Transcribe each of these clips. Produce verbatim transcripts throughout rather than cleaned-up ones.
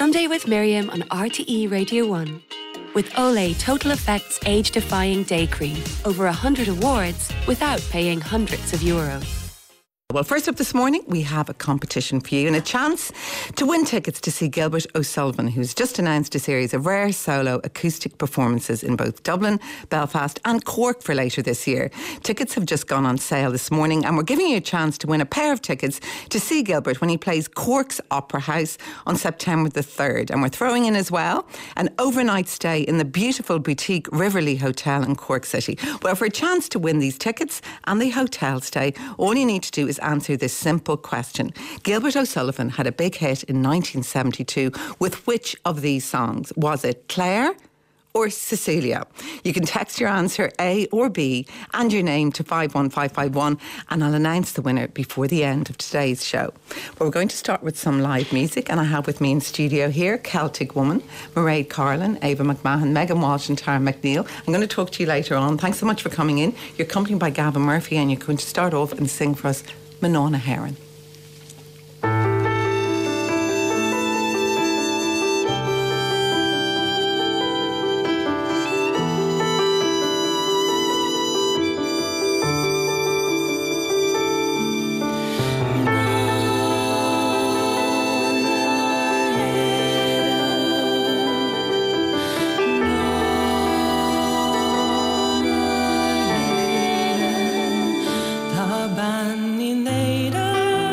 Sunday with Miriam on R T E Radio one. With Olay Total Effects Age-Defying Day Cream. Over one hundred awards without paying hundreds of euros. Well, first up this morning, we have a competition for you and a chance to win tickets to see Gilbert O'Sullivan, who's just announced a series of rare solo acoustic performances in both Dublin, Belfast and Cork for later this year. Tickets have just gone on sale this morning and we're giving you a chance to win a pair of tickets to see Gilbert when he plays Cork's Opera House on September the third. And we're throwing in as well an overnight stay in the beautiful boutique Riverlea Hotel in Cork City. Well, for a chance to win these tickets and the hotel stay, all you need to do is answer this simple question. Gilbert O'Sullivan had a big hit in nineteen seventy-two with which of these songs? Was it Claire or Cecilia? You can text your answer A or B and your name to five one five five one and I'll announce the winner before the end of today's show. Well, we're going to start with some live music and I have with me in studio here Celtic Woman, Mairead Carlin, Ava McMahon, Megan Walsh and Tara McNeil. I'm going to talk to you later on. Thanks so much for coming in. You're accompanied by Gavin Murphy and you're going to start off and sing for us Manona Heron. Bani Nader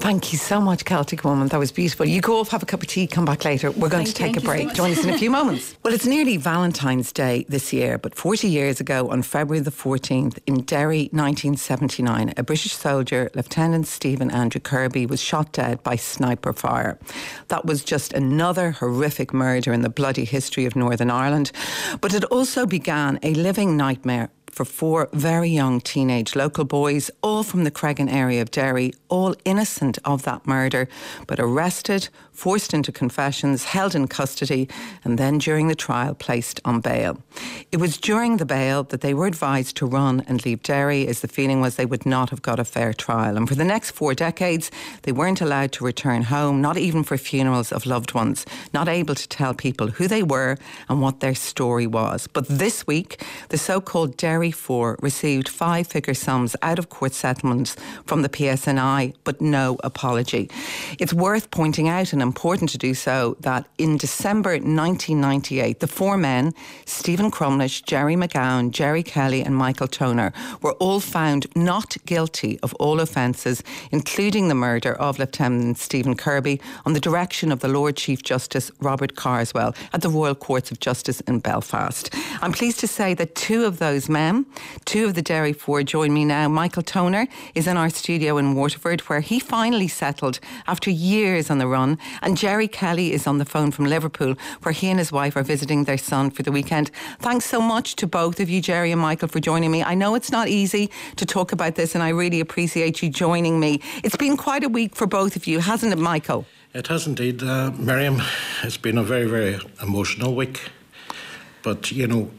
Thank you so much, Celtic Woman. That was beautiful. You go off, have a cup of tea, come back later. We're going Thank to take you, a break. so Join us in a few moments. Well, it's nearly Valentine's Day this year, but forty years ago, on February the fourteenth, in Derry, nineteen seventy-nine, a British soldier, Lieutenant Stephen Andrew Kirby, was shot dead by sniper fire. That was just another horrific murder in the bloody history of Northern Ireland, but it also began a living nightmare for four very young teenage local boys, all from the Cregan area of Derry, all innocent of that murder, but arrested, forced into confessions, held in custody, and then during the trial placed on bail. It was during the bail that they were advised to run and leave Derry, as the feeling was they would not have got a fair trial. And for the next four decades, they weren't allowed to return home, not even for funerals of loved ones, not able to tell people who they were and what their story was. But this week, the so-called Derry Four received five-figure sums out of court settlements from the P S N I, but no apology. It's worth pointing out, and important to do so, that in December nineteen ninety-eight, the four men, Stephen Crumlish, Jerry McGowan, Jerry Kelly and Michael Toner, were all found not guilty of all offences, including the murder of Lieutenant Stephen Kirby, on the direction of the Lord Chief Justice Robert Carswell at the Royal Courts of Justice in Belfast. I'm pleased to say that two of those men, two of the Derry Four, join me now. Michael Toner is in our studio in Waterford, where he finally settled after years on the run, and Jerry Kelly is on the phone from Liverpool, where he and his wife are visiting their son for the weekend. Thanks so much to both of you, Jerry and Michael, for joining me. I know it's not easy to talk about this, and I really appreciate you joining me. It's been quite a week for both of you, hasn't it, Michael? It has indeed, uh, Miriam. It's been a very, very emotional week. But, you know,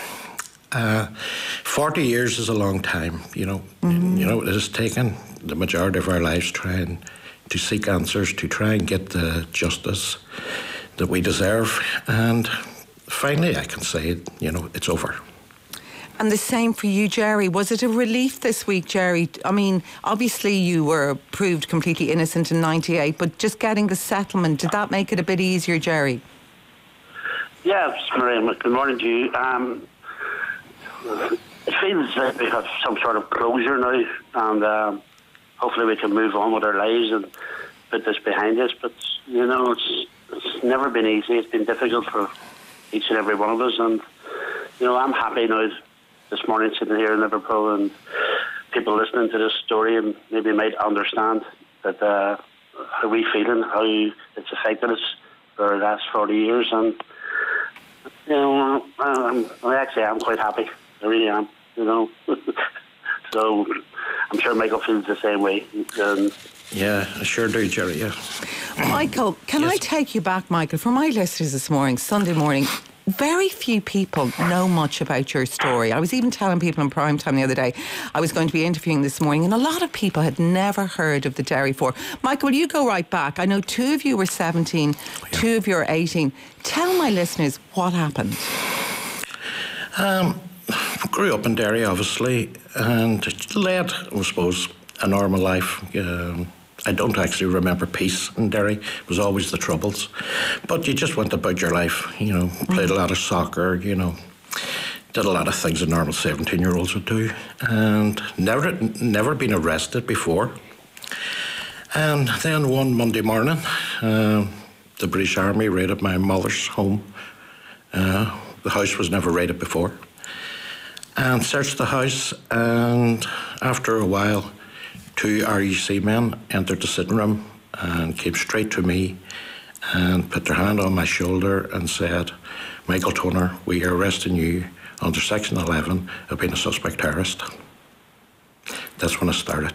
uh, forty years is a long time, you know. Mm-hmm. You know, it has taken the majority of our lives trying to seek answers, to try and get the justice that we deserve. And finally, I can say, you know, it's over. And the same for you, Jerry. Was it a relief this week, Jerry? I mean, obviously you were proved completely innocent in ninety-eight, but just getting the settlement, did that make it a bit easier, Jerry? Yes, Maria, good morning to you. Um, it feels like we have some sort of closure now, and uh, hopefully we can move on with our lives and put this behind us. But, you know, it's, it's never been easy. It's been difficult for each and every one of us. And, you know, I'm happy now this morning sitting here in Liverpool, and people listening to this story and maybe might understand that uh, how we feeling, how it's affected us for the last forty years. And, you know, I'm, I actually am quite happy. I really am, you know. So I'm sure Michael feels the same way. Um, yeah, I sure do, Jerry, yeah. Michael, can yes. I take you back, Michael? For my listeners this morning, Sunday morning, very few people know much about your story. I was even telling people in prime time the other day I was going to be interviewing this morning, and a lot of people had never heard of the Derry Four. Michael, will you go right back? I know two of you were seventeen, yeah. two of you are eighteen. Tell my listeners what happened. Um, I grew up in Derry, obviously, and led, I suppose, a normal life. Um, I don't actually remember peace in Derry. It was always the troubles. But you just went about your life, you know, played a lot of soccer, you know, did a lot of things a normal seventeen-year-olds would do, and never never been arrested before. And then one Monday morning, uh, the British Army raided my mother's home. Uh, the house was never raided before. And searched the house, and after a while, two R U C men entered the sitting room and came straight to me and put their hand on my shoulder and said, "Michael Toner, we are arresting you under Section eleven of being a suspect terrorist." That's when it started.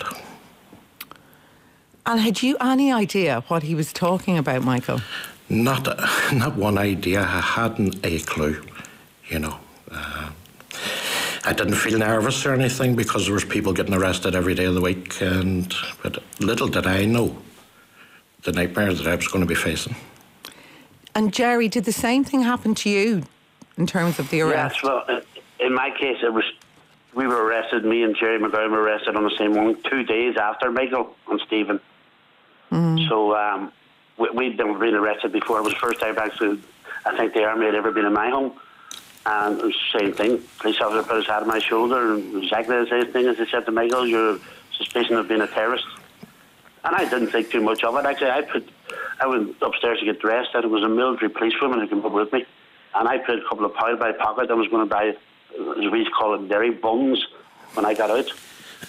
And had you any idea what he was talking about, Michael? Not, not one idea. I hadn't a clue, you know. Uh, I didn't feel nervous or anything because there was people getting arrested every day of the week, and but little did I know the nightmare that I was going to be facing. And Jerry, did the same thing happen to you in terms of the arrest? Yes, well, in my case, it was we were arrested. Me and Jerry McGowan were arrested on the same one, two days after Michael and Stephen. Mm. So um, we, we'd never been arrested before. It was the first time actually I think the army had ever been in my home. And it was the same thing. Police officer put his hand on my shoulder, and exactly the same thing as they said to Michael, "You're suspicion of being a terrorist." And I didn't think too much of it. Actually, I put, I went upstairs to get dressed, and it was a military policewoman who came up with me. And I put a couple of pounds in my pocket. I was going to buy, as we call it, dairy buns when I got out.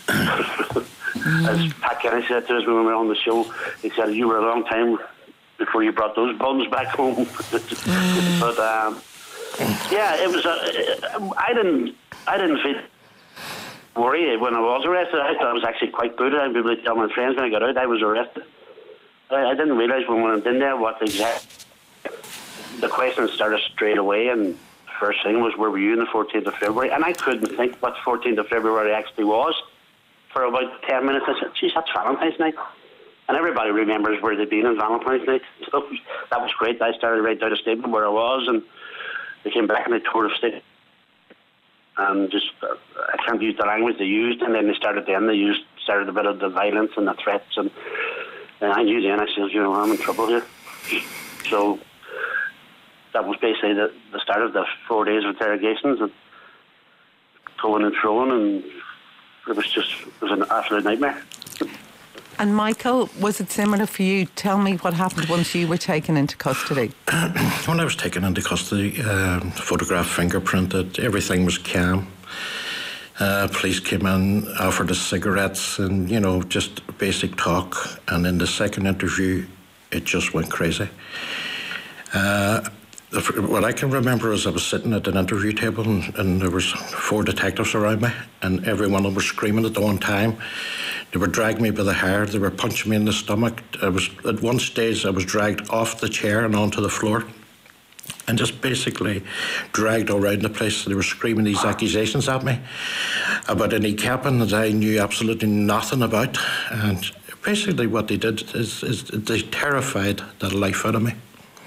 As Pat Kenny said to us when we were on the show, he said, you were a long time before you brought those buns back home. But, um, yeah, it was, uh, I didn't, I didn't feel worried when I was arrested. I thought I was actually quite good. I was able to tell my friends when I got out I was arrested. I, I didn't realise when I went in there what exact the questions started straight away, and first thing was, where were you on the fourteenth of February? And I couldn't think what fourteenth of February actually was for about ten minutes. I said, geez, that's Valentine's night. And everybody remembers where they'd been on Valentine's night. So that was great. I started to write down a statement where I was, and they came back and they told a statement. And just, uh, I can't use the language they used, and then they started then, they used, started a bit of the violence and the threats, and, and I knew then, I said, you know, I'm in trouble here. So that was basically the, the start of the four days of interrogations, and going and throwing, and it was just, it was an absolute nightmare. And Michael, was it similar for you? Tell me what happened once you were taken into custody. When I was taken into custody, uh, photograph fingerprinted, everything was calm. Uh, police came in, offered us cigarettes, and, you know, just basic talk. And in the second interview, it just went crazy. Uh, what I can remember is I was sitting at an interview table, and, and there was four detectives around me, and every one of them was screaming at the one time. They were dragging me by the hair. They were punching me in the stomach. I was at one stage I was dragged off the chair and onto the floor, and just basically dragged all around the place. They were screaming these accusations at me about any capping that I knew absolutely nothing about. And basically what they did is, is they terrified the life out of me.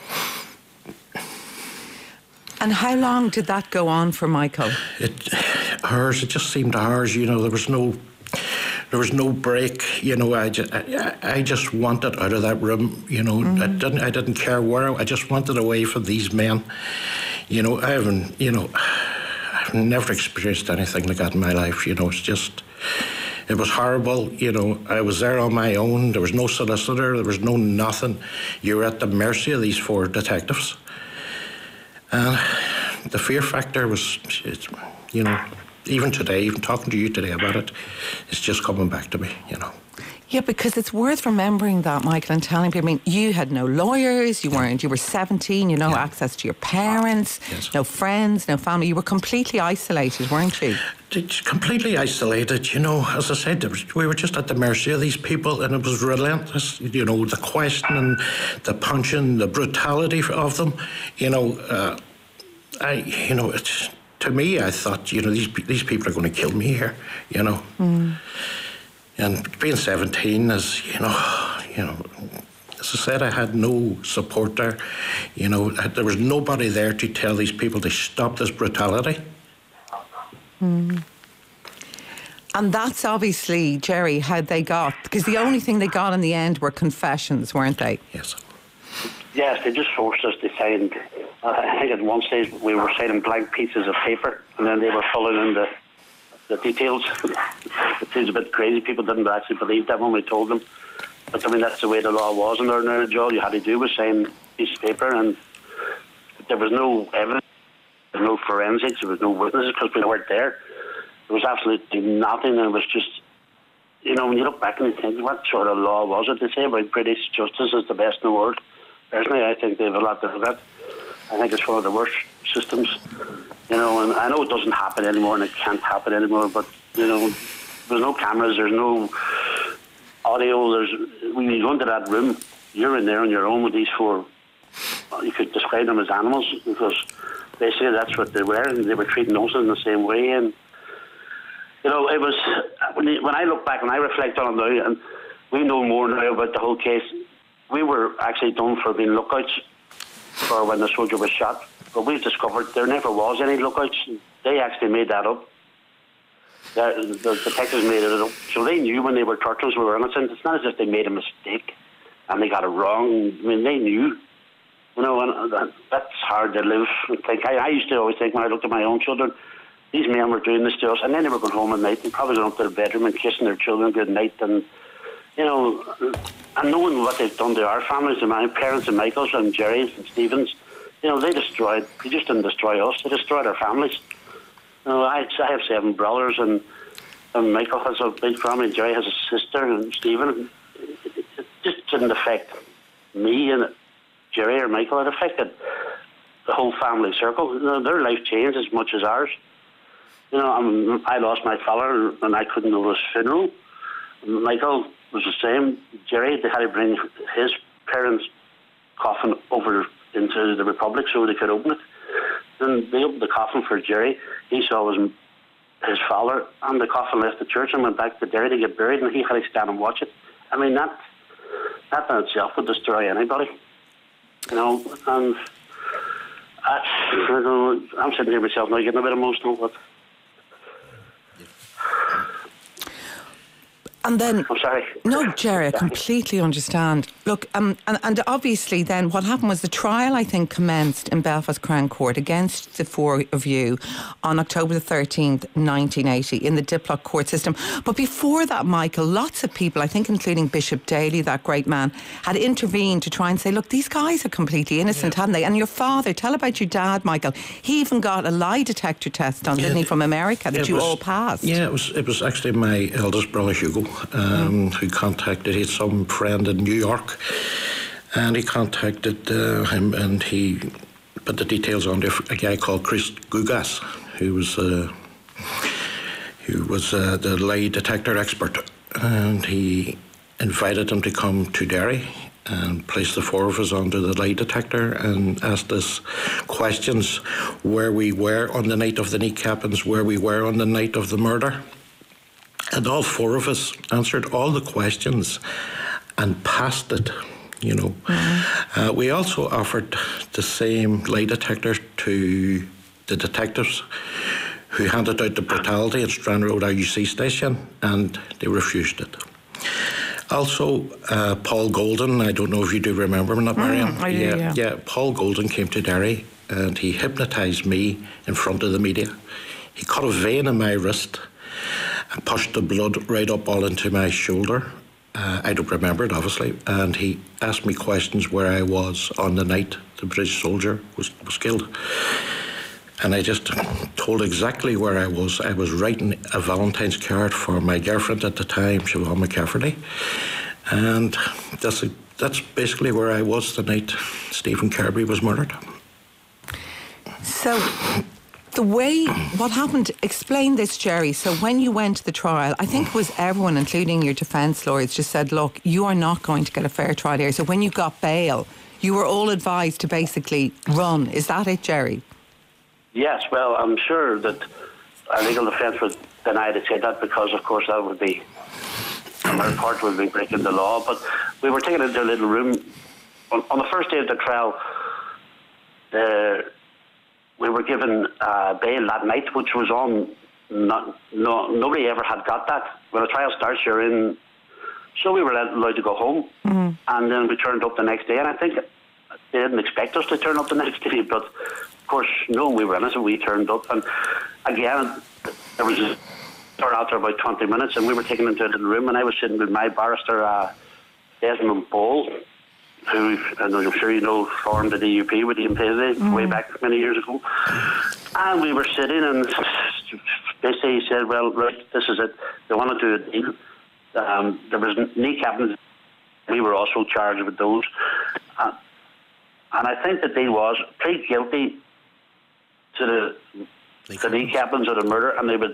And how long did that go on for, Michael? It, hours. It just seemed hours. You know, there was no, there was no break. You know, I just, I, I just wanted out of that room. You know, mm-hmm. I didn't, I didn't care where. I just wanted away from these men. You know, I haven't, you know, I've never experienced anything like that in my life. You know, it's just, it was horrible. You know, I was there on my own. There was no solicitor. There was no nothing. You were at the mercy of these four detectives. And the fear factor was, it's, you know, even today, even talking to you today about it, it's just coming back to me, you know. Yeah, because it's worth remembering that, Michael, and telling people, I mean, you had no lawyers, you weren't, you were seventeen, you know, yeah. access to your parents, yes. no friends, no family. You were completely isolated, weren't you? Completely isolated, you know. As I said, was, we were just at the mercy of these people, and it was relentless. You know, the questioning, the punching, the brutality of them. You know, uh, I, you know, it's, to me, I thought, you know, these these people are going to kill me here. You know, mm. and being seventeen is, you know, you know. As I said, I had no support there. You know, there was nobody there to tell these people to stop this brutality. Mm. And that's obviously, Jerry, how they got, because the only thing they got in the end were confessions, weren't they? Yes. Yes, they just forced us to sign. Uh, I think at one stage we were signing blank pieces of paper, and then they were filling in the the details. It seems a bit crazy. People didn't actually believe that when we told them. But I mean, that's the way the law was in ordinary jail. All you had to do was sign a piece of paper, and there was no evidence. There was no forensics, there was no witnesses because we weren't there. There was absolutely nothing, and it was just, you know, when you look back and you think, what sort of law was it? They say about British justice is the best in the world. Personally, I think they have a lot to do with that. I think it's one of the worst systems, you know, and I know it doesn't happen anymore and it can't happen anymore, but, you know, there's no cameras, there's no audio, there's, when you go into that room, you're in there on your own with these four, well, you could describe them as animals, because basically that's what they were, and they were treating us in the same way. And you know, it was when, you, when I look back and I reflect on it now, and we know more now about the whole case. We were actually done for being lookouts for when the soldier was shot, but we've discovered there never was any lookouts. They actually made that up. The, the detectives made it up, so they knew when they were torturers we were innocent. It's not as if they made a mistake and they got it wrong. I mean, they knew. You know, and that, that's hard to live. Like I, I used to always think when I looked at my own children, these men were doing this to us, and then they were going home at night and probably going up to their bedroom and kissing their children good night, and you know, and knowing what they've done to our families, and my parents and Michael's and Jerry's and Stephen's, you know, they destroyed, they just didn't destroy us, they destroyed our families. You know, I, I have seven brothers, and, and Michael has a big family, and Jerry has a sister, and Stephen. It, it just didn't affect me and Jerry or Michael. It affected the whole family circle. You know, their life changed as much as ours. You know, I, mean, I lost my father, and I couldn't go to his funeral. Michael was the same. Jerry, they had to bring his parents' coffin over into the Republic so they could open it. And they opened the coffin for Jerry. He saw his, his father, and the coffin left the church and went back to Derry to get buried, and he had to stand and watch it. I mean, that that in itself would destroy anybody. You know, and that's, I don't know, I'm sitting here myself now getting a bit emotional, but... And then, I'm sorry. No, Jerry, I completely understand. Look, um, and, and obviously then what happened was the trial, I think, commenced in Belfast Crown Court against the four of you on October the thirteenth, nineteen eighty, in the Diplock court system. But before that, Michael, lots of people, I think including Bishop Daly, that great man, had intervened to try and say, look, these guys are completely innocent, yeah. hadn't they? And your father, tell about your dad, Michael. He even got a lie detector test done, yeah, didn't he, from America, that you was, all passed? Yeah, it was, it was actually my eldest brother, Hugo, Um, who contacted, he had some friend in New York, and he contacted uh, him, and he put the details on to a guy called Chris Gugas, who was uh, who was uh, the lie detector expert, and he invited him to come to Derry and placed the four of us onto the lie detector and asked us questions where we were on the night of the kneecappings, where we were on the night of the murder. And all four of us answered all the questions and passed it, you know. Mm-hmm. Uh, we also offered the same lie detector to the detectives who handed out the brutality at Strand Road R U C station, and they refused it. Also, uh, Paul Golden, I don't know if you do remember him, not Mariam? Mm, I do, yeah, yeah. yeah, Paul Golden came to Derry and he hypnotised me in front of the media. He cut a vein in my wrist and pushed the blood right up all into my shoulder. Uh, I don't remember it, obviously. And he asked me questions where I was on the night the British soldier was, was killed. And I just told exactly where I was. I was writing a Valentine's card for my girlfriend at the time, Siobhan McCafferty. And that's, a, that's basically where I was the night Stephen Kirby was murdered. So... The way, what happened, explain this, Jerry. So when you went to the trial, I think it was everyone, including your defence lawyers, just said, look, you are not going to get a fair trial here. So when you got bail, you were all advised to basically run. Is that it, Jerry? Yes, well, I'm sure that our legal defence would deny to say that because, of course, that would be, our part would be breaking the law. But we were taken into a little room. On, on the first day of the trial, the... we were given uh, bail that night, which was on. Not, no, nobody ever had got that. When a trial starts, you're in. So we were allowed to go home, mm-hmm. and then we turned up the next day. And I think they didn't expect us to turn up the next day, but of course, knowing we were innocent, we turned up. And again, there was a start after about twenty minutes, and we were taken into a little room, and I was sitting with my barrister, uh, Desmond Ball, who, and I'm sure you know, formed the D U P with Ian Paisley mm. way back many years ago. And we were sitting, and basically he said, well, right, this is it. They want to do a deal. Um, there was kneecappings. We were also charged with those. Uh, and I think the deal was plead guilty to the, the kneecappings of the murder, and they would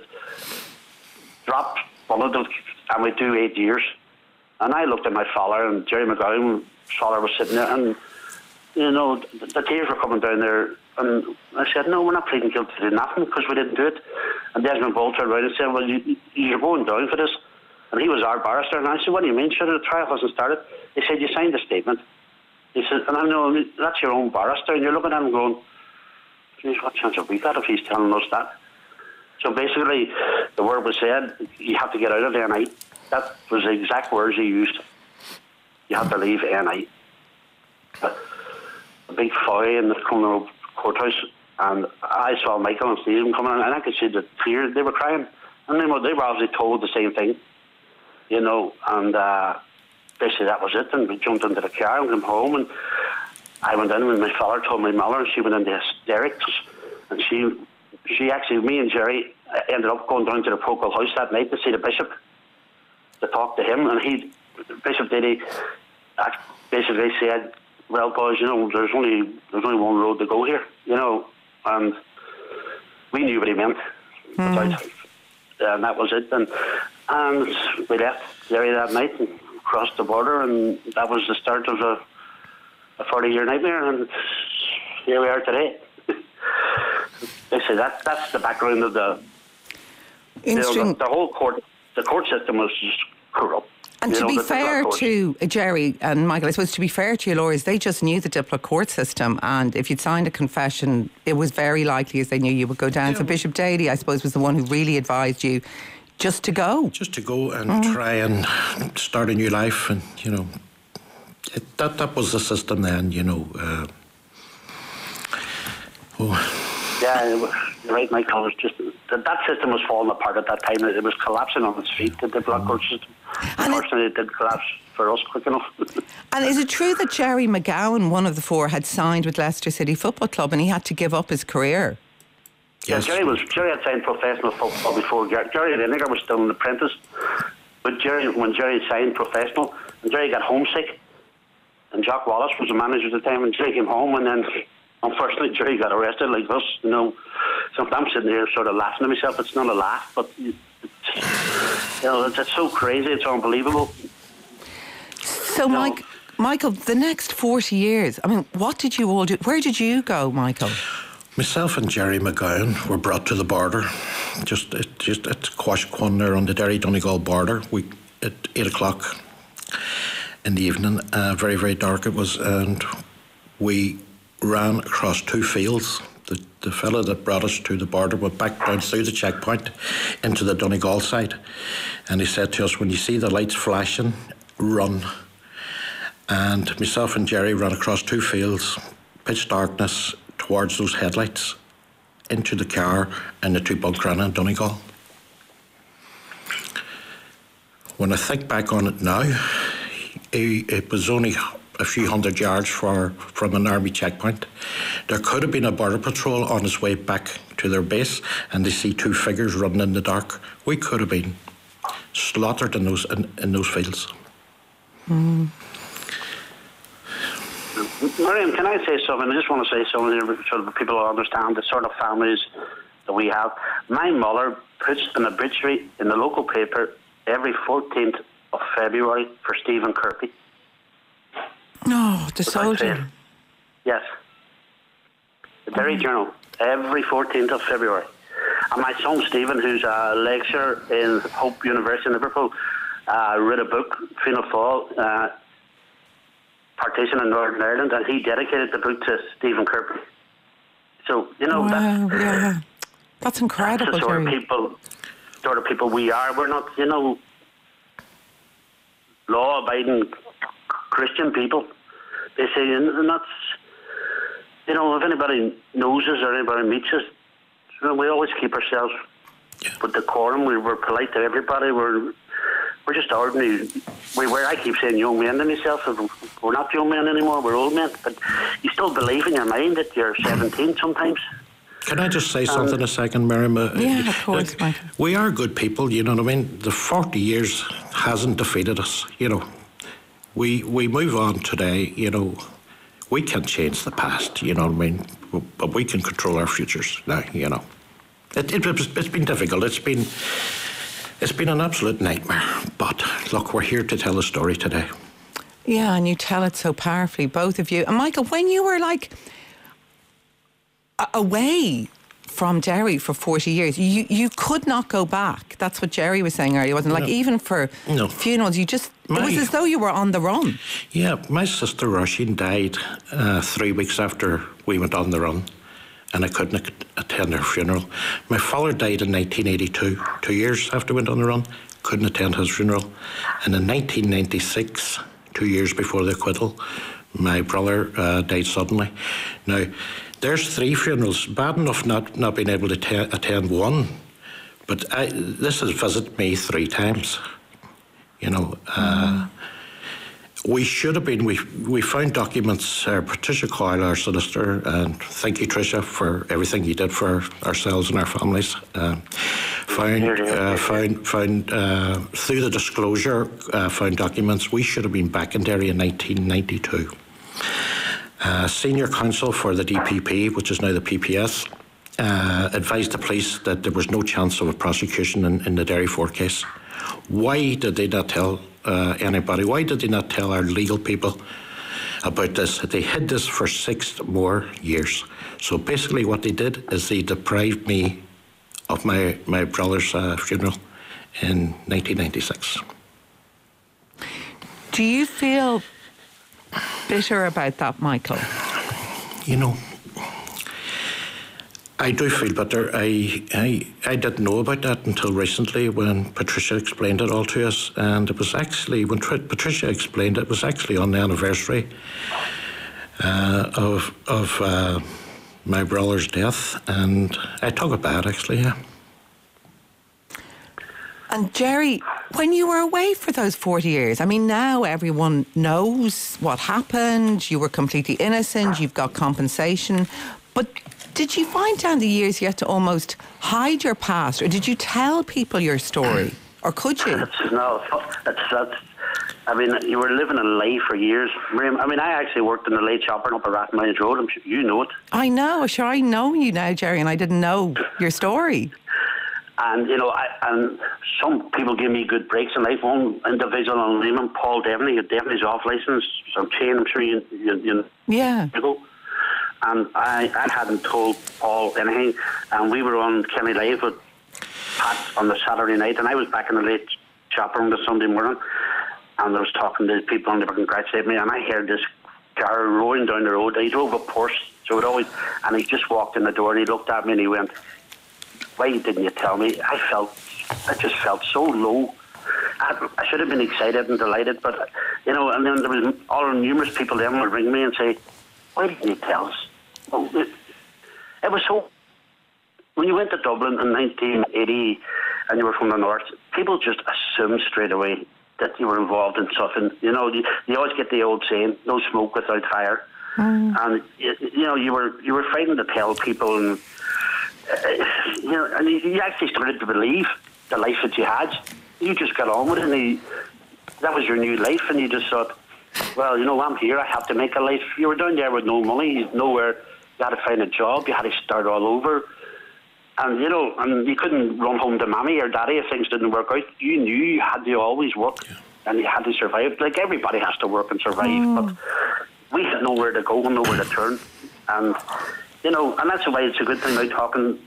drop one of them, and we'd do eight years. And I looked at my father, and Jerry McGowan, father was sitting there, and you know the, the tears were coming down there, and I said, no, we're not pleading guilty to nothing because we didn't do it. And Desmond Ball turned around and said, well, you, you're going down for this. And he was our barrister, and I said, what do you mean? Sure, the trial hasn't started. He said, you signed a statement. He said, and I know that's your own barrister, and you're looking at him going, geez, what chance have we got if he's telling us that? So basically, the word was said, you have to get out of there night. That was the exact words he used. You have to leave A N I. A big fire in the corner of the courthouse, and I saw Michael and Stephen coming in, and I could see the tears. They were crying, and they were, they were obviously told the same thing, you know. And uh, basically that was it. And we jumped into the car and came home, and I went in and my father told my mother, and she went into hysterics. And she, she actually, me and Jerry ended up going down to the Procol House that night to see the bishop, to talk to him. And he, Bishop Diddy, basically said, well, boys, you know, there's only there's only one road to go here, you know. And we knew what he meant. Mm. Without, and that was it. And, and we left Jerry that night and crossed the border, and that was the start of a, a forty-year nightmare, and here we are today. They say that that's the background of the, you know, the, the whole court. The court system was just corrupt. And you to know, be the, fair the to uh, Jerry and Michael, I suppose to be fair to your lawyers, they just knew the Diplo court system, and if you'd signed a confession, it was very likely, as they knew, you would go down. Yeah. So Bishop Daly, I suppose, was the one who really advised you just to go. Just to go and mm. try and start a new life, and, you know, it, that, that was the system then, you know. Uh, oh. Yeah, you're right, Michael. It was just that, that system was falling apart at that time. It was collapsing on its feet. The Diplo court system. And Unfortunately, it, it did collapse for us quick enough. And is it true that Jerry McGowan, one of the four, had signed with Leicester City Football Club and he had to give up his career? Yes. Yeah, Jerry was Jerry had signed professional football before. Jerry Lineker was still an apprentice, but Jerry, when Jerry signed professional, and Jerry got homesick, and Jock Wallace was the manager at the time, and Jerry came home, and then unfortunately Jerry got arrested like us. You know, so I'm sitting here sort of laughing to myself. It's not a laugh, but it's, you know, it's, it's so crazy. It's unbelievable. So, Mike, Michael, the next forty years. I mean, what did you all do? Where did you go, Michael? Myself and Jerry McGowan were brought to the border, just at, just at Quashquan there on the Derry Donegal border. We at eight o'clock in the evening, uh, very very dark it was, and we ran across two fields. The the fella that brought us to the border went back down through the checkpoint into the Donegal side, and he said to us, "When you see the lights flashing, run." And myself and Jerry ran across two fields, pitch darkness, towards those headlights, into the car and the two Buncrana in Donegal. When I think back on it now, it was only a few hundred yards for, from an army checkpoint. There could have been a border patrol on his way back to their base, and they see two figures running in the dark. We could have been slaughtered in those in, in those fields. Mm. Miriam, can I say something? I just want to say something here so that people will understand the sort of families that we have. My mother puts an obituary in the local paper every fourteenth of February for Stephen Kirby. No, the soldier. Yes. The Derry mm. Journal, every fourteenth of February. And my son Stephen, who's a lecturer in Hope University in Liverpool, uh, wrote a book, Fianna Fáil, uh, Partition in Northern Ireland, and he dedicated the book to Stephen Kirby. So, you know, wow, that's, yeah. that's incredible. That's the sort of Jerry. people, sort of people we are. We're not, you know, law-abiding Christian people. They say, and that's, you know, if anybody knows us or anybody meets us, you know, we always keep ourselves yeah. with decorum. We, we're polite to everybody. We're we're just ordinary. We were. I keep saying young men to myself. We're not young men anymore. We're old men. But you still believe in your mind that you're seventeen sometimes. Can I just say um, something a second, Miriam? Yeah, of course, like, Michael. We are good people, you know what I mean? The forty years hasn't defeated us, you know. We we move on today, you know. We can change the past, you know what I mean? But we can control our futures now, you know. It, it, it's been difficult. It's been, it's been an absolute nightmare. But look, we're here to tell a story today. Yeah, and you tell it so powerfully, both of you. And Michael, when you were like away from Derry for forty years, you you could not go back. That's what Jerry was saying earlier, wasn't it? Like, no. even for no. funerals, you just, my, it was as though you were on the run. Yeah, my sister Roisin died uh, three weeks after we went on the run, and I couldn't attend her funeral. My father died in nineteen eighty-two, two years after we went on the run, couldn't attend his funeral. And in nineteen ninety-six, two years before the acquittal, my brother uh, died suddenly. Now, there's three funerals. Bad enough not, not being able to te- attend one, but I, this has visited me three times. You know, uh, we should have been, we we found documents, uh, Patricia Coyle, our solicitor, and thank you, Tricia, for everything you did for ourselves and our families. Uh, found, uh, found, found uh, through the disclosure, uh, found documents. We should have been back in Derry in nineteen ninety-two. Uh, senior counsel for the D P P, which is now the P P S, uh, advised the police that there was no chance of a prosecution in, in the Derry Fort case. Why did they not tell uh, anybody? Why did they not tell our legal people about this? They hid this for six more years. So basically what they did is they deprived me of my, my brother's uh, funeral in nineteen ninety-six. Do you feel bitter about that, Michael? You know, I do feel bitter. I, I I didn't know about that until recently when Patricia explained it all to us. And it was actually, when Tr- Patricia explained it, it was actually on the anniversary uh, of of uh, my brother's death. And I took it bad, actually, yeah. And Jerry, when you were away for those forty years, I mean, now everyone knows what happened. You were completely innocent. You've got compensation. But did you find down the years you had to almost hide your past, or did you tell people your story, or could you? It's, no, it's, that's, I mean, you were living a lie for years. I mean, I actually worked in the late chopper up at Rathmines Road. I'm sure you know it. I know, sure, I know you now, Jerry, and I didn't know your story. And, you know, I, and some people give me good breaks in life. One individual on Lehman, Paul Devaney, had Devaney's off licence, some chain, I'm sure you, you, you yeah. know. And I, I hadn't told Paul anything, and we were on Kenny Live with Pat on the Saturday night, and I was back in the late chopper on the Sunday morning, and I was talking to people, and they were congratulating me, and I heard this car rolling down the road. He drove a Porsche, so it always, and he just walked in the door, and he looked at me, and he went, "Why didn't you tell me?" I felt, I just felt so low. I, I should have been excited and delighted, but, you know, and then there was all numerous people then would ring me and say, "Why didn't you tell us?" Well, it, it was so... When you went to Dublin in nineteen eighty and you were from the north, people just assumed straight away that you were involved in something. You know, you, you always get the old saying, "No smoke without fire." Mm. And, you, you know, you were you were frightened to tell people, and, uh, you know, and you, you actually started to believe the life that you had. You just got on with it, and you, that was your new life, and you just thought, well, you know, I'm here, I have to make a life. You were down there with no money, nowhere. You had to find a job, you had to start all over. And, you know, and you couldn't run home to mommy or daddy if things didn't work out. You knew you had to always work, yeah. And you had to survive. Like, everybody has to work and survive, mm. but we had nowhere to go and nowhere to turn. And, you know, and that's why it's a good thing now talking.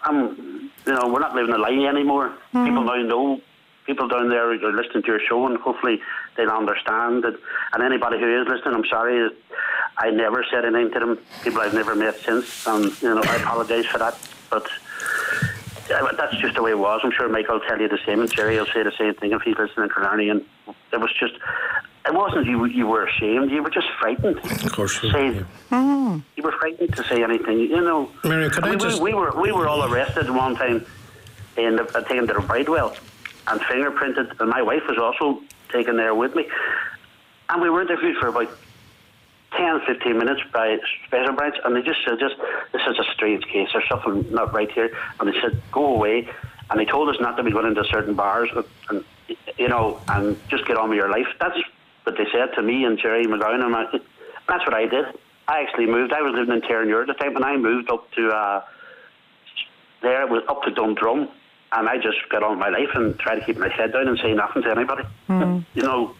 Um, you know, we're not living a lie anymore. Mm. People now know. People down there are listening to your show, and hopefully they'll understand that. And anybody who is listening, I'm sorry, I never said anything to them. People I've never met since, and, you know, I apologise for that. But that's just the way it was. I'm sure Michael will tell you the same, and Jerry will say the same thing if he's listening to Larry. And it was just, it wasn't you you were ashamed, you were just frightened. Of course. To say, yeah. mm. You were frightened to say anything, you know. Mary, could I, I mean, just... we, we, were, we were all arrested one time and taken to the Bridewell and fingerprinted, and my wife was also taken there with me. And we were interviewed for about ten, fifteen minutes by special branch, and they just said, just this is a strange case, there's something not right here. And they said, go away. And they told us not to be going into certain bars, and, you know, and just get on with your life. That's what they said to me and Jerry McGowan, and I, that's what I did. I actually moved. I was living in Terranure at the time, and I moved up to, uh, there, it was up to Dundrum. And I just got on with my life and tried to keep my head down and say nothing to anybody. Mm. You know,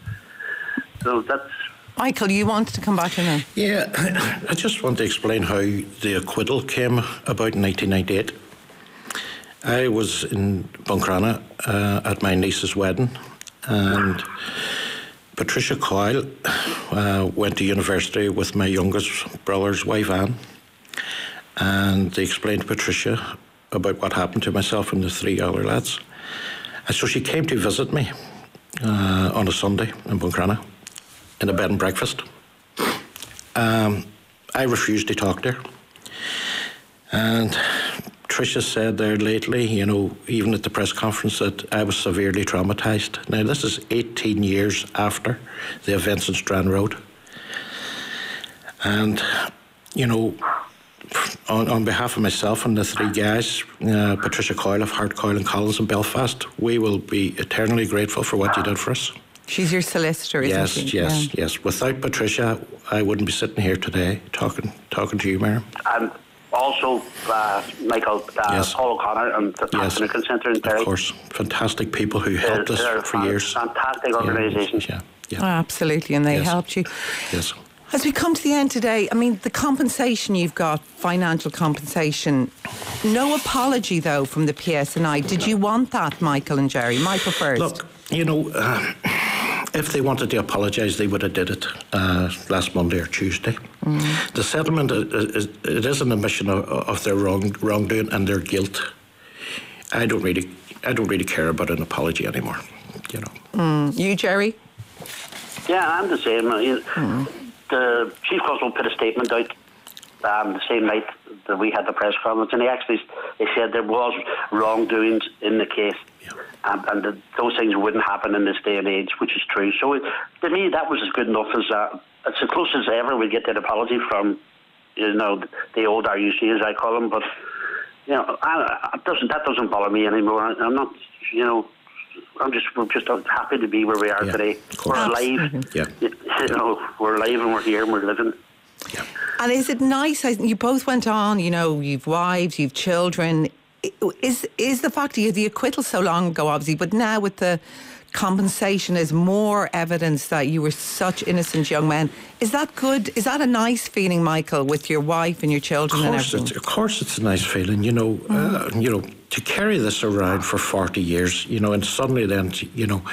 so that's... Michael, you wanted to come back in there? Yeah, I just want to explain how the acquittal came about in nineteen ninety-eight. I was in Buncrana uh, at my niece's wedding, and Patricia Coyle uh, went to university with my youngest brother's wife, Anne, and they explained to Patricia about what happened to myself and the three other lads. And so she came to visit me uh, on a Sunday in Buncrana in a bed and breakfast. Um, I refused to talk to her. And Patricia said there lately, you know, even at the press conference, that I was severely traumatised. Now, this is eighteen years after the events in Strand Road. And, you know, on, on behalf of myself and the three guys, uh, Patricia Coyle of Hart, Coyle and Collins in Belfast, we will be eternally grateful for what you did for us. She's your solicitor, isn't yes, she? Yes, yes, yeah. yes. Without Patricia, I wouldn't be sitting here today talking talking to you, Miriam. And also, uh, Michael, uh, yes. Paul O'Connor and the yes. Connection Centre in Derry. Of course, fantastic people who helped they're, us they're for fan- years. Fantastic organisation. Yeah, yeah. Oh, absolutely, and they yes. helped you. Yes. As we come to the end today, I mean, the compensation you've got, financial compensation, no apology, though, from the P S N I. Did you want that, Michael and Jerry? Michael first. Look, you know, uh, if they wanted to apologise, they would have did it uh, last Monday or Tuesday. Mm. The settlement, is, it is an admission of, of their wrong wrongdoing and their guilt. I don't really, I don't really care about an apology anymore, you know. Mm. You, Jerry? Yeah, I'm the same. Mm. The Chief Constable put a statement out um, the same night that we had the press conference, and he actually he said there was wrongdoings in the case, yeah. um, and that those things wouldn't happen in this day and age, which is true. So it, to me, that was as good enough as uh, it's as close as ever we get an apology from, you know, the old R U C as I call them. But you know, I, it doesn't that doesn't bother me anymore. I, I'm not, you know. I'm just we're just happy to be where we are yeah, today. We're alive. Yeah. You know, we're alive and we're here and we're living. Yeah. And is it nice? You both went on. You know, you've wives, you've children. Is is the fact that you had the acquittal so long ago, obviously, but now with the compensation is more evidence that you were such innocent young men. Is that good? Is that a nice feeling, Michael, with your wife and your children and everything? Of course it's a nice feeling, you know, mm. uh, you know, to carry this around for forty years, you know, and suddenly then, you know,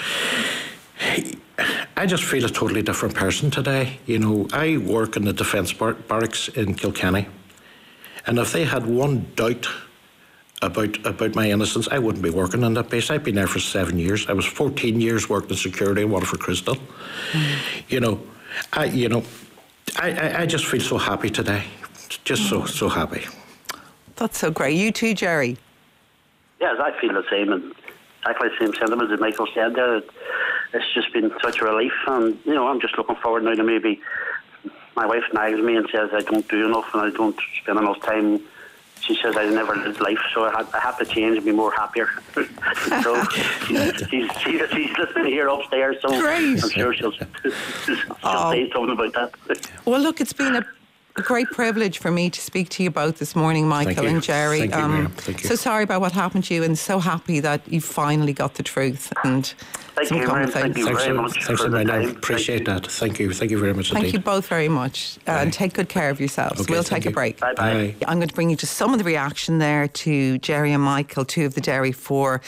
I just feel a totally different person today. You know, I work in the Defence bar- Barracks in Kilkenny, and if they had one doubt about about my innocence, I wouldn't be working in that base. I've been there for seven years. I was fourteen years working in security in Waterford Crystal. Mm. You know, I you know, I, I, I just feel so happy today. Just mm. so so happy. That's so great. You too, Jerry? Yes, I feel the same, and exactly the same sentiments that Michael said there. It's just been such a relief, and you know, I'm just looking forward now to maybe my wife nags me and says I don't do enough and I don't spend enough time. She says I never lived life, so I, had, I have to change and be more happier. So she's, she's, she's, she's listening here upstairs, so Great. I'm sure she'll, she'll oh. say something about that. Well, look, it's been a A great privilege for me to speak to you both this morning, Michael and Jerry. Thank you, um, Thank you. So sorry about what happened to you, and so happy that you finally got the truth and Thank some you, common Thank you thanks very so, much. Thanks for for the I time. appreciate Thank that. Thank you. Thank you very much Thank indeed. you both very much, uh, and take good care of yourselves. Okay, we'll take you. a break. Bye bye. I'm going to bring you just some of the reaction there to Jerry and Michael, two of the Derry Four.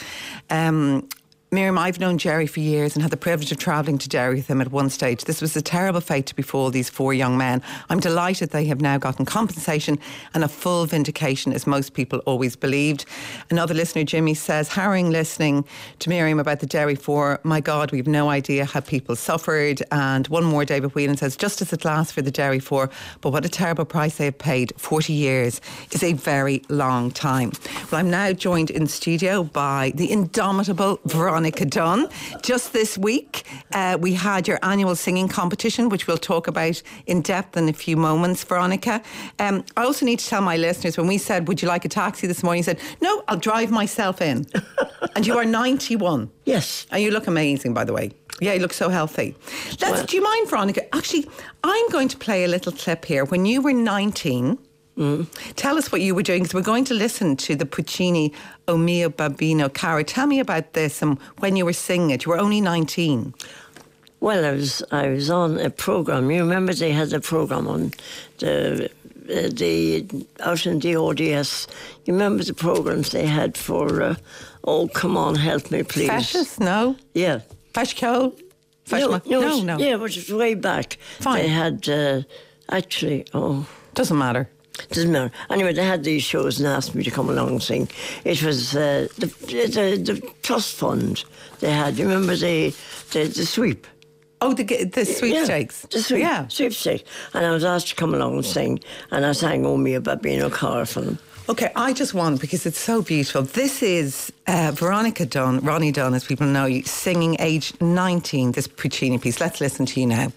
Um, Miriam, I've known Jerry for years and had the privilege of travelling to Derry with him at one stage. This was a terrible fate to befall these four young men. I'm delighted they have now gotten compensation and a full vindication, as most people always believed. Another listener, Jimmy, says, harrowing listening to Miriam about the Derry Four. My God, we've no idea how people suffered. And one more, David Whelan says, justice at last for the Derry Four, but what a terrible price they have paid. forty years is a very long time. Well, I'm now joined in studio by the indomitable Veronica Veronica Dunn. Just this week, uh, we had your annual singing competition, which we'll talk about in depth in a few moments, Veronica. Um, I also need to tell my listeners, when we said, would you like a taxi this morning, you said, no, I'll drive myself in. And you are ninety-one. Yes. And you look amazing, by the way. Yeah, you look so healthy. Let's, well, do you mind, Veronica? Actually, I'm going to play a little clip here. When you were nineteen... Mm. Tell us what you were doing, because we're going to listen to the Puccini O Mio Babbino Caro. Tell me about this and when you were singing it. You were only nineteen. Well, I was I was on a programme. You remember they had a programme on the uh, the out in the O D S. You remember the programmes they had for uh, Oh Come On Help Me Please? Fascist? No. Yeah. Fashco? No, no, no, no. Yeah, but it was way back. Fine. They had uh, actually oh doesn't matter. Doesn't matter. Anyway, they had these shows and asked me to come along and sing. It was uh, the, the the trust fund they had. You remember the the, the sweep? Oh, the the sweepstakes. Yeah, the sweep, yeah. sweepstakes. And I was asked to come along and sing, and I sang "Oh Me a Babbino Car" for them. Okay, I just want, because it's so beautiful. This is uh, Veronica Dunn, Ronnie Dunn, as people know you, singing age nineteen, this Puccini piece. Let's listen to you now.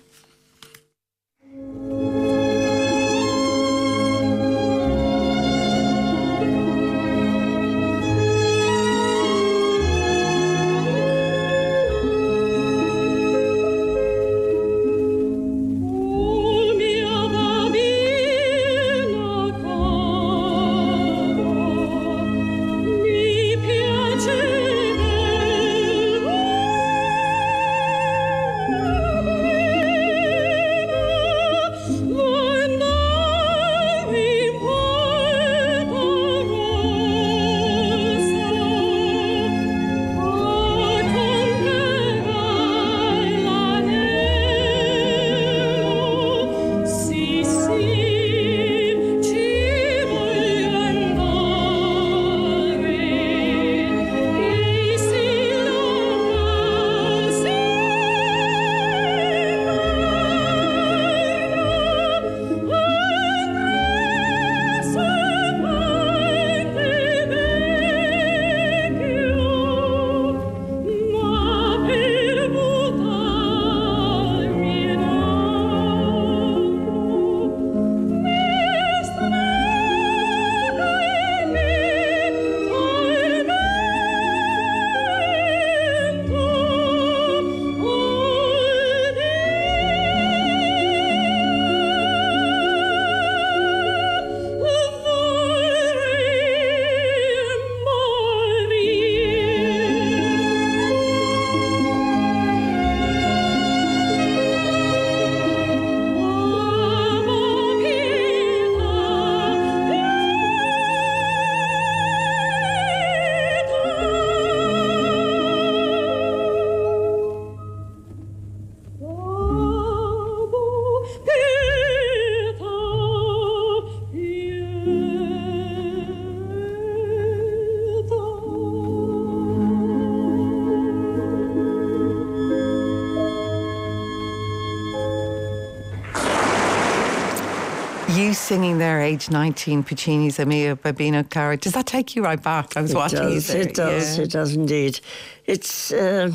You singing there, age nineteen, Puccini's A mia bambina cara. Does that take you right back? I was it watching does, you there. It does, yeah. it does indeed. It's, uh,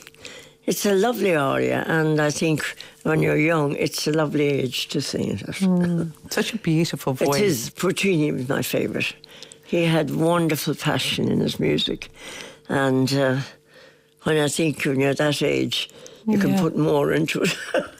it's a lovely aria, and I think when you're young, it's a lovely age to sing it. Mm, such a beautiful voice. It is. Puccini was my favourite. He had wonderful passion in his music. And uh, when I think when you're that age, you yeah. can put more into it.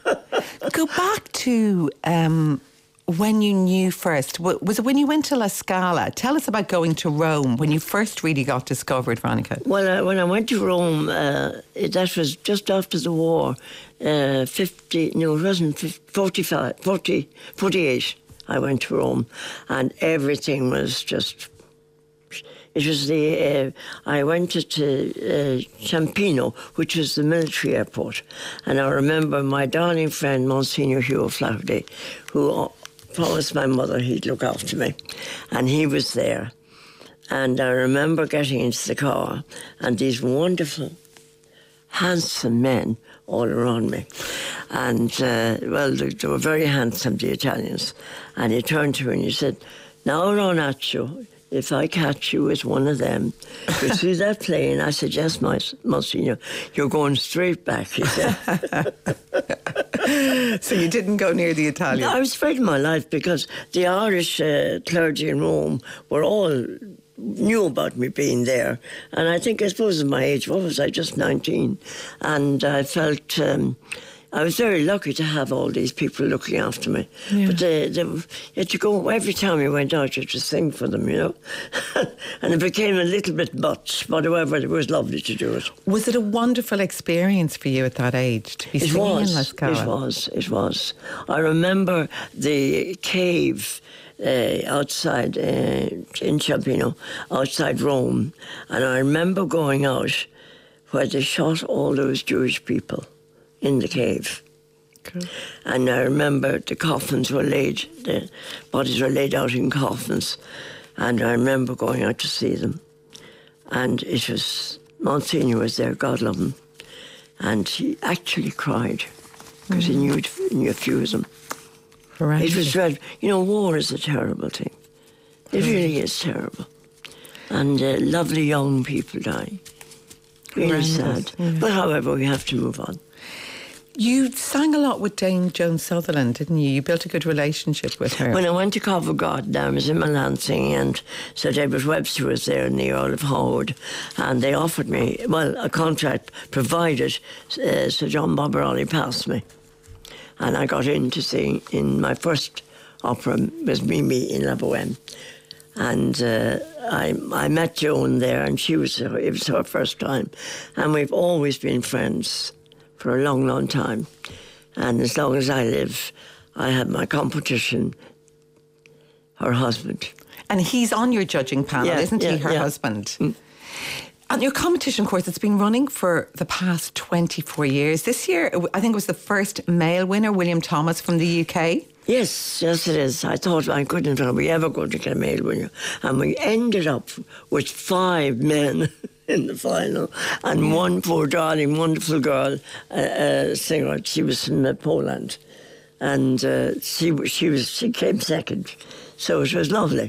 Go back to... Um, when you knew first, was it when you went to La Scala? Tell us about going to Rome, when you first really got discovered, Veronica. Well, uh, when I went to Rome, uh, it, that was just after the war, uh, fifty, no, it wasn't, forty-five, forty, forty-eight, I went to Rome, and everything was just... It was the, uh, I went to, to uh, Ciampino, which was the military airport, and I remember my darling friend, Monsignor Hugh Flaherty, who promised my mother he'd look after me, and he was there. And I remember getting into the car, and these wonderful, handsome men all around me. And, uh, well, they, they were very handsome, the Italians. And he turned to me and he said, "Now, Ronaccio, if I catch you as one of them, you see that plane?" I said, "Yes, my, Monsignor, you're going straight back," he said. So you didn't go near the Italian? I was afraid of my life because the Irish uh, clergy in Rome were all knew about me being there. And I think, I suppose at my age, what was I, just nineteen? And I felt... Um, I was very lucky to have all these people looking after me. Yeah. But they, they, you had to go, every time you went out, you had to sing for them, you know. And it became a little bit much, but however, it was lovely to do it. Was it a wonderful experience for you at that age to be it singing was, in La Scala? It was, it was. I remember the cave uh, outside, uh, in Ciampino, outside Rome, and I remember going out where they shot all those Jewish people in the cave. Cool. And I remember the coffins were laid, the bodies were laid out in coffins, and I remember going out to see them. And it was, Monsignor was there, God love him, and he actually cried because mm. he knew, knew a few of them. Right. It was dreadful. You know, war is a terrible thing. It really is terrible. And uh, lovely young people die. Really Horrendous, sad. yeah. But however, we have to move on. You sang a lot with Dame Joan Sutherland, didn't you? You built a good relationship with her. When I went to Covent Garden, I was in Milan singing, and Sir David Webster was there and the Earl of Howard, and they offered me, well, a contract provided uh, Sir John Bobberolly passed me. And I got in to sing in my first opera, was Mimi in La Bohème. And uh, I, I met Joan there, and she was her, it was her first time. And we've always been friends for a long, long time. And as long as I live, I have my competition, her husband. And he's on your judging panel, Yeah, isn't yeah, he, her yeah. husband? Mm. And your competition course, it's been running for the past twenty-four years. This year, I think it was the first male winner, William Thomas from the U K. Yes, yes it is. I thought, my goodness, are we ever going to get a male winner? And we ended up with five men in the final, and one poor darling, wonderful girl, uh, uh, singer. She was from uh, Poland, and uh, she was she was she came second, so it was lovely.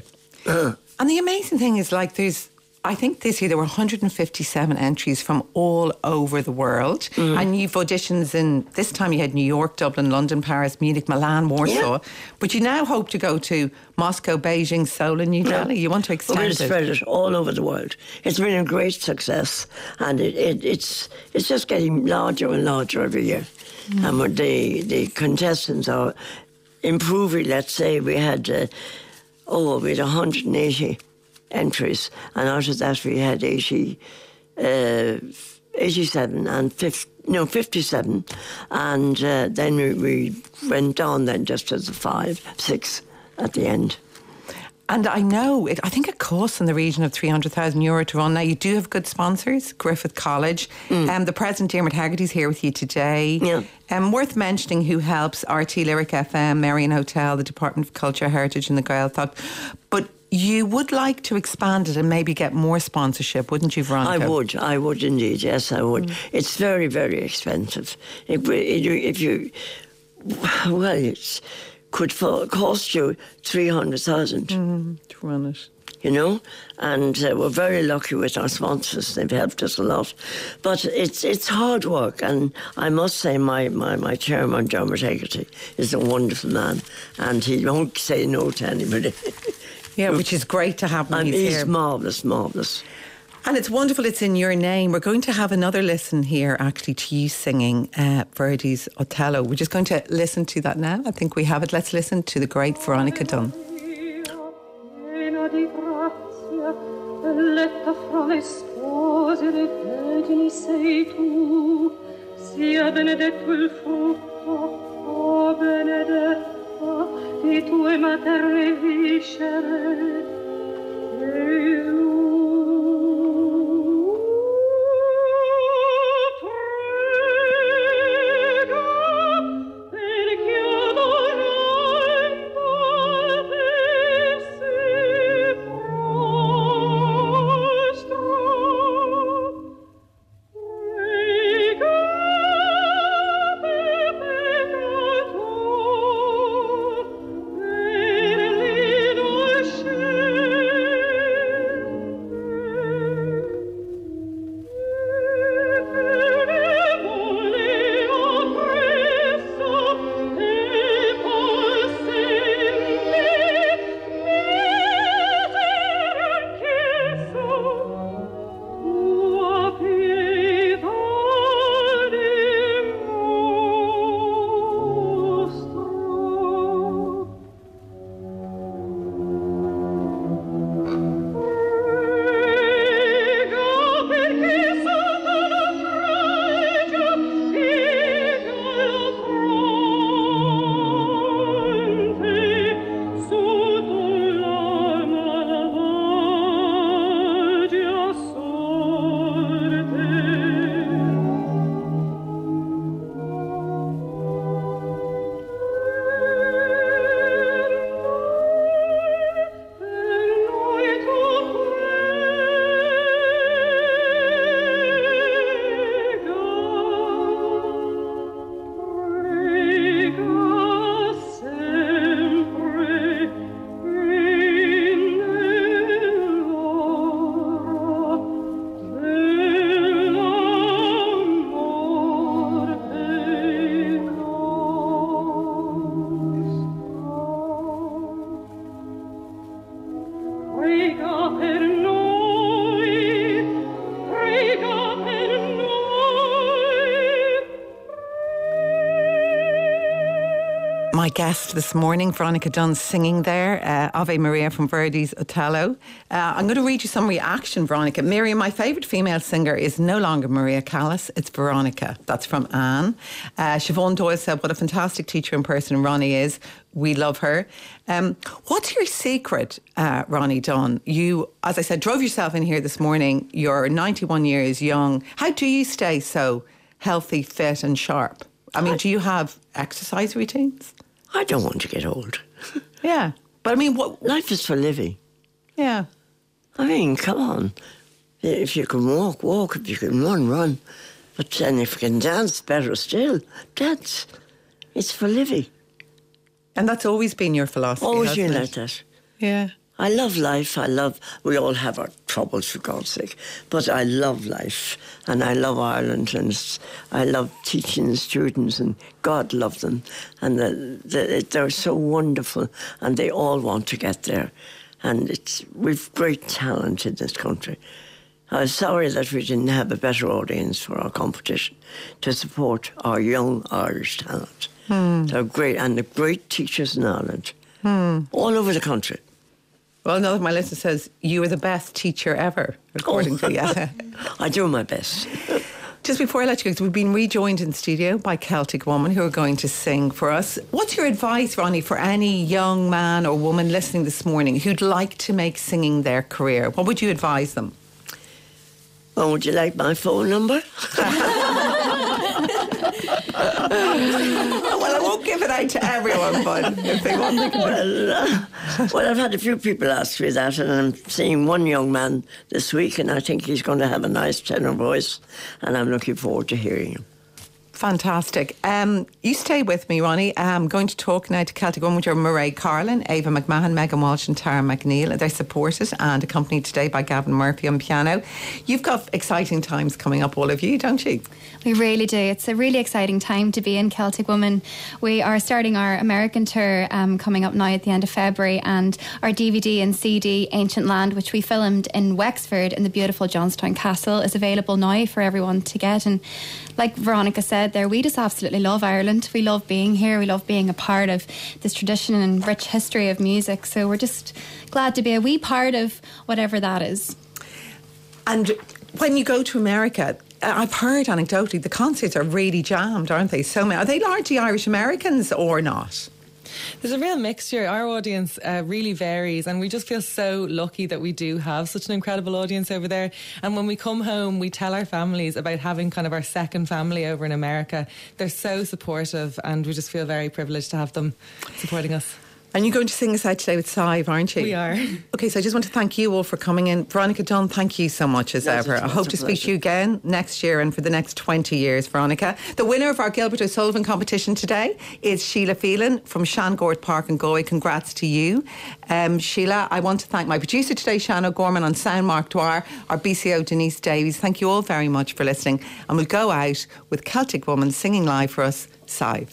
And the amazing thing is, like, there's, I think this year there were one hundred fifty-seven entries from all over the world. Mm. And you've auditions in, this time you had New York, Dublin, London, Paris, Munich, Milan, Warsaw. Yeah. But you now hope to go to Moscow, Beijing, Seoul and New Delhi. Yeah. You want to extend We'll it. spread it all over the world. It's been a great success, and it, it, it's it's just getting larger and larger every year. Mm. And with the, the contestants are improving. Let's say we had, uh, oh, we had one hundred eighty entries, and out of that we had eighty, uh, eighty-seven and fifty, no fifty-seven, and uh, then we, we went down then just as a five, six at the end. And I know, it, I think it costs in the region of three hundred thousand euro to run. Now, you do have good sponsors, Griffith College. Mm. Um, the president, Dermot Haggerty's here with you today. Yeah. Um, worth mentioning who helps: R T Lyric F M, Marion Hotel, the Department of Culture, Heritage and the Gaeltacht. But you would like to expand it and maybe get more sponsorship, wouldn't you, Veronica? I would, I would indeed, yes, I would. Mm. It's very, very expensive. If, if you, well, it's... could cost you three hundred thousand mm, to run it. You know, and uh, we're very lucky with our sponsors. They've helped us a lot. But it's it's hard work, and I must say my, my, my chairman, Dermot Haggerty, is a wonderful man, and he won't say no to anybody. Yeah, which is great to have when and he's, he's here. marvellous, marvellous. And it's wonderful it's in your name. We're going to have another listen here, actually, to you singing uh, Verdi's Othello. We're just going to listen to that now. I think we have it. Let's listen to the great Veronica Dunn. My guest this morning, Veronica Dunn, singing there, uh, Ave Maria from Verdi's Otello. Uh, I'm going to read you some reaction, Veronica. Miriam, my favourite female singer is no longer Maria Callas, it's Veronica. That's from Anne. Uh, Siobhan Doyle said, what a fantastic teacher in person Ronnie is. We love her. Um, what's your secret, uh, Ronnie Dunn? You, as I said, drove yourself in here this morning. You're ninety-one years young. How do you stay so healthy, fit and sharp? I mean, do you have exercise routines? I don't want to get old. Yeah. But I mean, what... Life is for living. Yeah. I mean, come on. If you can walk, walk. If you can run, run. But then if you can dance, better still. Dance. It's for living. And that's always been your philosophy, Always hasn't been it? like that. Yeah. I love life. I love... We all have our troubles, for God's sake. But I love life. And I love Ireland. And it's, I love teaching the students. And God loved them. And the, the, they're so wonderful. And they all want to get there. And it's we've great talent in this country. I was sorry that we didn't have a better audience for our competition to support our young Irish talent. Hmm. They're great. And they're great teachers in Ireland. Hmm. All over the country. Well, now that my listener says you were the best teacher ever, according oh. to you. I do my best. Just before I let you go, we've been rejoined in studio by Celtic Woman who are going to sing for us. What's your advice, Ronnie, for any young man or woman listening this morning who'd like to make singing their career? What would you advise them? Well, would you like my phone number? Well, I won't give it out to everyone, but if they want, they can. Well, uh, well, I've had a few people ask me that, and I'm seeing one young man this week, and I think he's going to have a nice tenor voice, and I'm looking forward to hearing him. Fantastic. Um, you stay with me, Ronnie. I'm going to talk now to Celtic Woman, which are Murray Carlin, Ava McMahon, Megan Walsh and Tara McNeil. They're supported and accompanied today by Gavin Murphy on piano. You've got exciting times coming up, all of you, don't you? We really do. It's a really exciting time to be in Celtic Woman. We are starting our American tour um, coming up now at the end of February, and our D V D and C D, Ancient Land, which we filmed in Wexford in the beautiful Johnstown Castle, is available now for everyone to get. And like Veronica said there, we just absolutely love Ireland. We love being here. We love being a part of this tradition and rich history of music. So we're just glad to be a wee part of whatever that is. And when you go to America, I've heard anecdotally the concerts are really jammed, aren't they? So many. Are they largely Irish Americans or not? There's a real mixture. Our audience uh, really varies, and we just feel so lucky that we do have such an incredible audience over there. And when we come home, we tell our families about having kind of our second family over in America. They're so supportive, and we just feel very privileged to have them supporting us. And you're going to sing us out today with Sive, aren't you? We are. Okay, so I just want to thank you all for coming in. Veronica Dunn, thank you so much as Yes, ever. I hope to speak to you again next year and for the next twenty years, Veronica. The winner of our Gilbert O'Sullivan competition today is Sheila Phelan from Shangort Park in Galway. Congrats to you. Um, Sheila, I want to thank my producer today, Shan O'Gorman, on sound, Mark Dwyer, our B C O, Denise Davies. Thank you all very much for listening. And we'll go out with Celtic Woman singing live for us, Sive.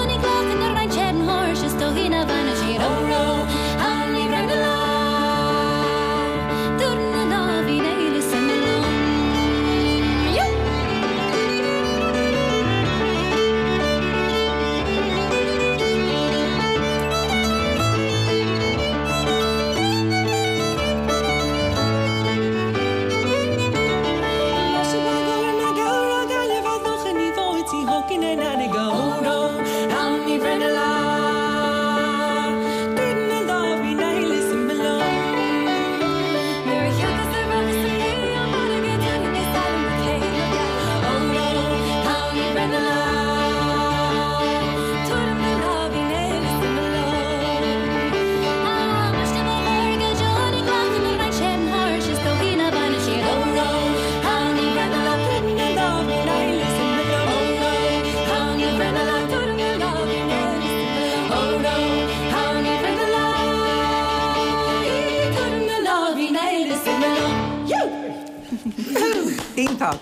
Oh, second thought.